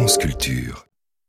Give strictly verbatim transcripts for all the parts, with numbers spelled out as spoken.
France Culture.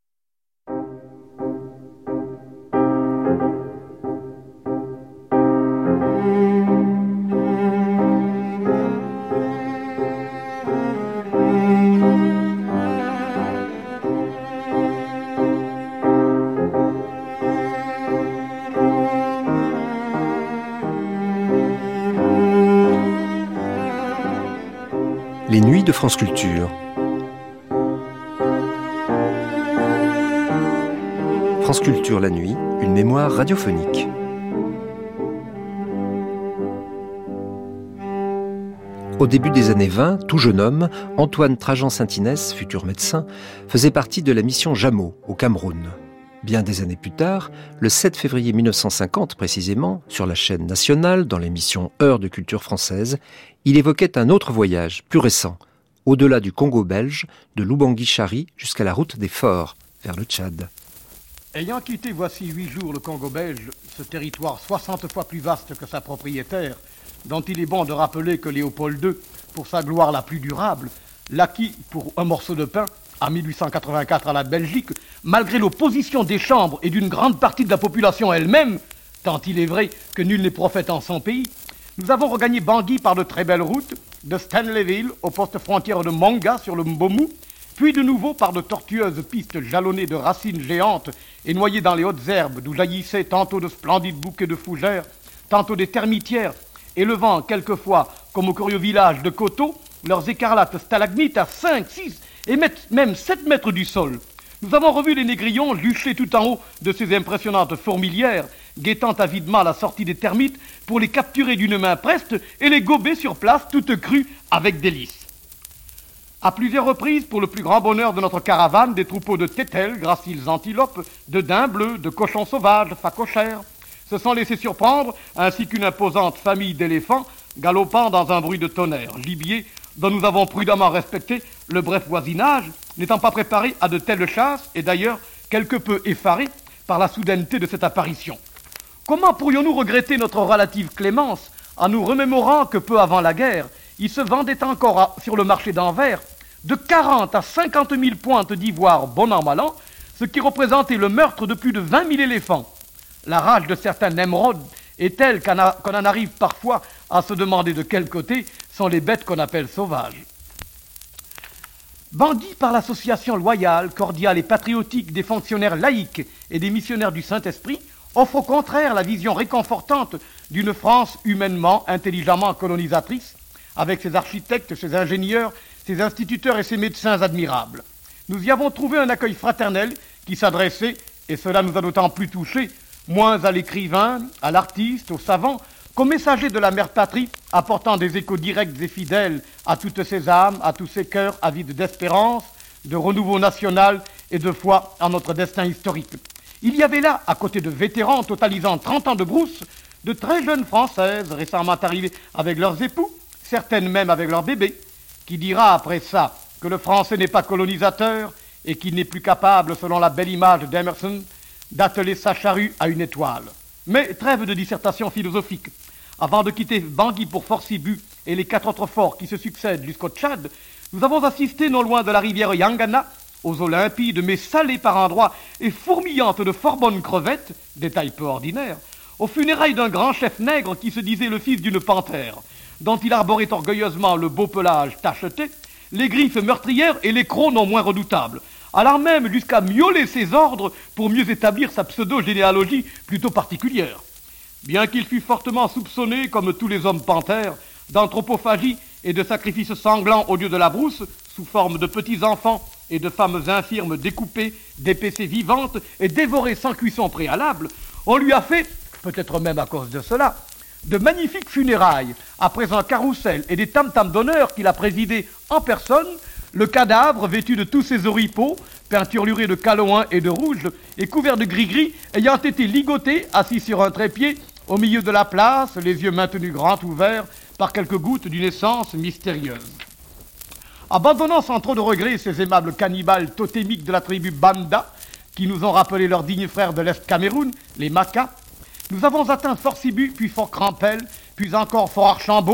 Les nuits de France Culture. France Culture la nuit, une mémoire radiophonique. Au début des années vingt, tout jeune homme, Antoine Trajan-Saint-Inès, futur médecin, faisait partie de la mission Jameau, au Cameroun. Bien des années plus tard, le sept février mille neuf cent cinquante précisément, sur la chaîne nationale, dans l'émission Heures de culture française, il évoquait un autre voyage, plus récent, au-delà du Congo belge, de Lubangui-Chari jusqu'à la route des Forts, vers le Tchad. Ayant quitté voici huit jours le Congo belge, ce territoire soixante fois plus vaste que sa propriétaire, dont il est bon de rappeler que Léopold deux, pour sa gloire la plus durable, l'acquit pour un morceau de pain, en mille huit cent quatre-vingt-quatre à la Belgique, malgré l'opposition des chambres et d'une grande partie de la population elle-même, tant il est vrai que nul n'est prophète en son pays, nous avons regagné Bangui par de très belles routes, de Stanleyville au poste frontière de Monga sur le Mbomu, puis de nouveau par de tortueuses pistes jalonnées de racines géantes et noyées dans les hautes herbes d'où jaillissaient tantôt de splendides bouquets de fougères, tantôt des termitières, élevant quelquefois, comme au curieux village de Koto, leurs écarlates stalagmites à cinq, six et même sept mètres du sol. Nous avons revu les négrillons juchés tout en haut de ces impressionnantes fourmilières, guettant avidement la sortie des termites pour les capturer d'une main preste et les gober sur place toutes crues avec délice. À plusieurs reprises, pour le plus grand bonheur de notre caravane, des troupeaux de tétels, graciles antilopes, de daims bleus, de cochons sauvages, phacochères, se sont laissés surprendre, ainsi qu'une imposante famille d'éléphants galopant dans un bruit de tonnerre, gibier dont nous avons prudemment respecté le bref voisinage, n'étant pas préparés à de telles chasses et d'ailleurs quelque peu effarés par la soudaineté de cette apparition. Comment pourrions-nous regretter notre relative clémence en nous remémorant que peu avant la guerre, il se vendait encore à, sur le marché d'Anvers de quarante à cinquante mille pointes d'ivoire bon an mal an, ce qui représentait le meurtre de plus de vingt mille éléphants. La rage de certains Nemrod est telle qu'on, a, qu'on en arrive parfois à se demander de quel côté sont les bêtes qu'on appelle sauvages. Bandit par l'association loyale, cordiale et patriotique des fonctionnaires laïcs et des missionnaires du Saint-Esprit, offre au contraire la vision réconfortante d'une France humainement, intelligemment colonisatrice, avec ses architectes, ses ingénieurs, ses instituteurs et ses médecins admirables. Nous y avons trouvé un accueil fraternel qui s'adressait, et cela nous a d'autant plus touchés, moins à l'écrivain, à l'artiste, au savant, qu'aux messagers de la mère patrie, apportant des échos directs et fidèles à toutes ces âmes, à tous ces cœurs avides d'espérance, de renouveau national et de foi en notre destin historique. Il y avait là, à côté de vétérans totalisant trente ans de brousse, de très jeunes Françaises récemment arrivées avec leurs époux, certaines même avec leurs bébés. Qui dira après ça que le Français n'est pas colonisateur et qu'il n'est plus capable, selon la belle image d'Emerson, d'atteler sa charrue à une étoile. Mais trêve de dissertation philosophique. Avant de quitter Bangui pour Fort Sibu et les quatre autres forts qui se succèdent jusqu'au Tchad, nous avons assisté non loin de la rivière Yangana aux eaux limpides mais salées par endroits et fourmillantes de fort bonnes crevettes, détail peu ordinaire, aux funérailles d'un grand chef nègre qui se disait le fils d'une panthère, dont il arborait orgueilleusement le beau pelage tacheté, les griffes meurtrières et les crocs non moins redoutables, allant même jusqu'à miauler ses ordres pour mieux établir sa pseudo-généalogie plutôt particulière. Bien qu'il fût fortement soupçonné, comme tous les hommes panthères, d'anthropophagie et de sacrifices sanglants au lieu de la brousse, sous forme de petits enfants et de femmes infirmes découpées, dépecées vivantes et dévorées sans cuisson préalable, on lui a fait, peut-être même à cause de cela, de magnifiques funérailles, après un carrousel et des tam-tams d'honneur qu'il a présidé en personne, le cadavre, vêtu de tous ses oripeaux, peinturluré de calouin et de rouge, et couvert de gris-gris, ayant été ligoté, assis sur un trépied, au milieu de la place, les yeux maintenus grands ouverts, par quelques gouttes d'une essence mystérieuse. Abandonnant sans trop de regret ces aimables cannibales totémiques de la tribu Banda, qui nous ont rappelé leurs dignes frères de l'Est Cameroun, les Makas, nous avons atteint Fort Sibu, puis Fort Crampel, puis encore Fort Archambault,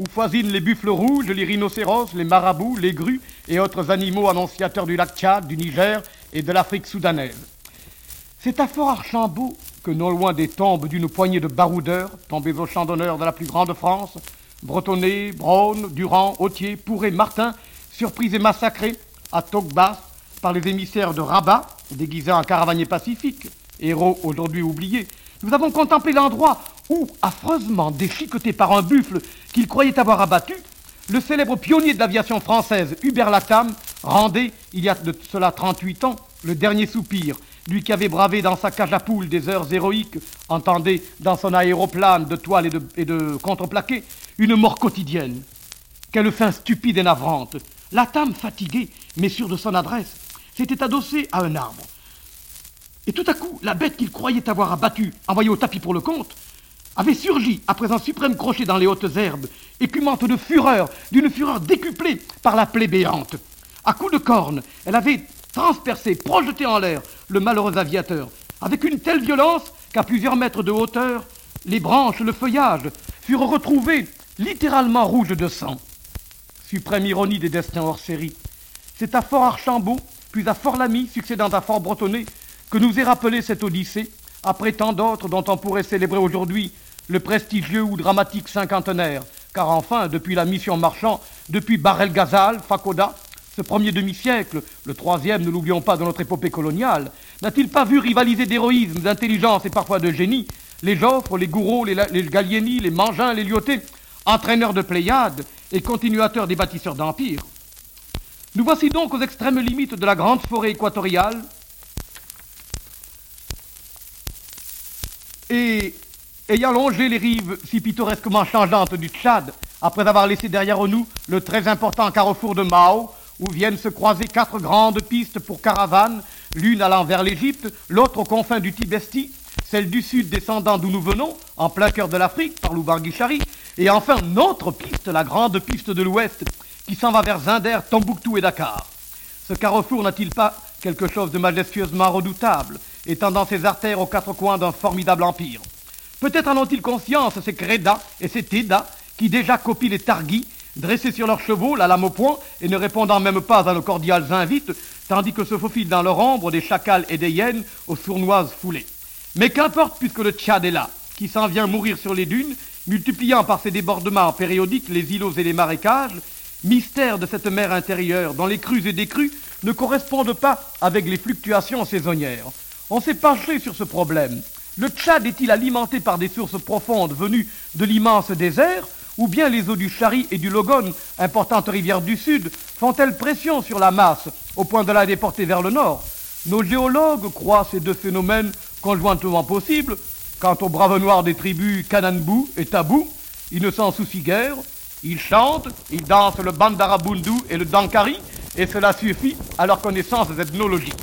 où foisinent les buffles rouges, les rhinocéros, les marabouts, les grues et autres animaux annonciateurs du lac Tchad, du Niger et de l'Afrique soudanaise. C'est à Fort Archambault que, non loin des tombes d'une poignée de baroudeurs, tombés au champ d'honneur de la plus grande France, Bretonnet, Braun, Durand, Autier, Pourret, Martin, surpris et massacrés à Tokbas par les émissaires de Rabat, déguisés en caravaniers pacifiques, héros aujourd'hui oubliés, nous avons contemplé l'endroit où, affreusement déchiqueté par un buffle qu'il croyait avoir abattu, le célèbre pionnier de l'aviation française, Hubert Latham, rendait, il y a de cela trente-huit ans, le dernier soupir, lui qui avait bravé dans sa cage à poules des heures héroïques, entendez, dans son aéroplane de toile et de, et de contreplaqué, une mort quotidienne. Quelle fin stupide et navrante. Latham, fatigué, mais sûr de son adresse, s'était adossé à un arbre. Et tout à coup, la bête qu'il croyait avoir abattue, envoyée au tapis pour le compte, avait surgi après un suprême crochet dans les hautes herbes, écumante de fureur, d'une fureur décuplée par la plaie béante. À coups de corne, elle avait transpercé, projeté en l'air le malheureux aviateur, avec une telle violence qu'à plusieurs mètres de hauteur, les branches, le feuillage furent retrouvés littéralement rouges de sang. Suprême ironie des destins hors série. C'est à Fort Archambault, puis à Fort-Lamy, succédant à Fort Bretonnet, que nous est rappelée cette odyssée, après tant d'autres dont on pourrait célébrer aujourd'hui le prestigieux ou dramatique cinquantenaire, car enfin, depuis la mission Marchand, depuis Bahr el-Ghazal, Fakoda, ce premier demi-siècle, le troisième, ne l'oublions pas, de notre épopée coloniale, n'a-t-il pas vu rivaliser d'héroïsme, d'intelligence et parfois de génie les Joffre, les Gouraud, les, les Gallieni, les Mangins, les Lyoté, entraîneurs de Pléiades et continuateurs des bâtisseurs d'empire. Nous voici donc aux extrêmes limites de la grande forêt équatoriale et ayant longé les rives si pittoresquement changeantes du Tchad, après avoir laissé derrière nous le très important carrefour de Mao, où viennent se croiser quatre grandes pistes pour caravanes, l'une allant vers l'Égypte, l'autre aux confins du Tibesti, celle du sud descendant d'où nous venons, en plein cœur de l'Afrique, par l'Oubangui-Chari, et enfin notre piste, la grande piste de l'Ouest, qui s'en va vers Zinder, Tombouctou et Dakar. Ce carrefour n'a-t-il pas quelque chose de majestueusement redoutable, étendant ses artères aux quatre coins d'un formidable empire? Peut-être en ont-ils conscience ces Crédas et ces Tédas, qui déjà copient les Targhis, dressés sur leurs chevaux, la lame au poing, et ne répondant même pas à nos cordiales invites, tandis que se faufilent dans leur ombre des chacals et des hyènes aux sournoises foulées. Mais qu'importe, puisque le Tchad est là, qui s'en vient mourir sur les dunes, multipliant par ses débordements périodiques les îlots et les marécages, mystère de cette mer intérieure dont les crues et décrues ne correspondent pas avec les fluctuations saisonnières. On s'est penché sur ce problème. Le Tchad est-il alimenté par des sources profondes venues de l'immense désert, ou bien les eaux du Chari et du Logone, importantes rivières du sud, font-elles pression sur la masse au point de la déporter vers le nord? Nos géologues croient ces deux phénomènes conjointement possibles. Quant aux braves noirs des tribus Kananbou et Tabou, ils ne s'en soucient guère. Ils chantent, ils dansent le Bandarabundu et le Dankari, et cela suffit à leur connaissance ethnologique.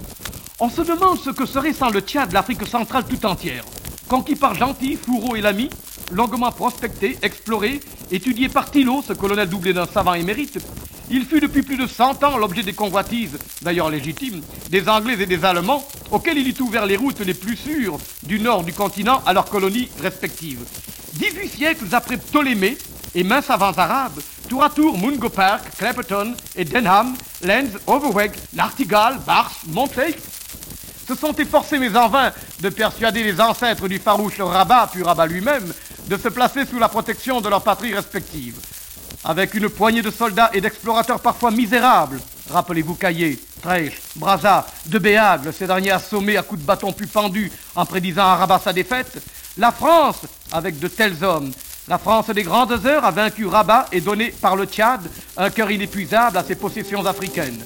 On se demande ce que serait sans le Tchad l'Afrique centrale tout entière, conquis par Gentil, Fourreau et Lamy, longuement prospecté, exploré, étudié par Thillot, ce colonel doublé d'un savant émérite. Il fut depuis plus de cent ans l'objet des convoitises, d'ailleurs légitimes, des Anglais et des Allemands, auxquels il eut ouvert les routes les plus sûres du nord du continent à leurs colonies respectives. Dix-huit siècles après Ptolémée et maint savants arabes, tour à tour Mungo Park, Clapperton et Denham, Lenz, Overweg, Nartigal, Bars, Monteil, se sont efforcés mais en vain de persuader les ancêtres du farouche Rabat, puis Rabat lui-même, de se placer sous la protection de leurs patries respectives. Avec une poignée de soldats et d'explorateurs parfois misérables, rappelez-vous Caillé, Trèche, Brazza, de Béagle, ces derniers assommés à coups de bâton plus pendus en prédisant à Rabat sa défaite, la France, avec de tels hommes, la France des grandes heures a vaincu Rabat et donné par le Tchad un cœur inépuisable à ses possessions africaines.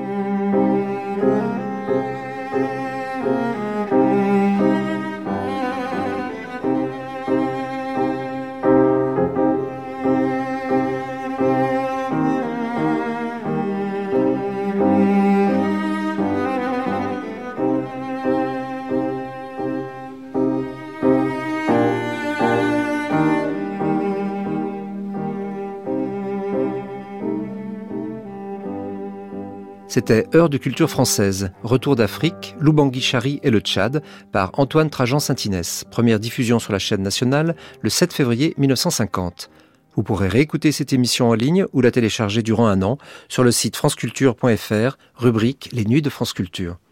C'était Heure de culture française, Retour d'Afrique, l'Oubangui-Chari et le Tchad, par Antoine Trajan Saint-Inès. Première diffusion sur la chaîne nationale le sept février mille neuf cent cinquante. Vous pourrez réécouter cette émission en ligne ou la télécharger durant un an sur le site franceculture point f r, rubrique Les Nuits de France Culture.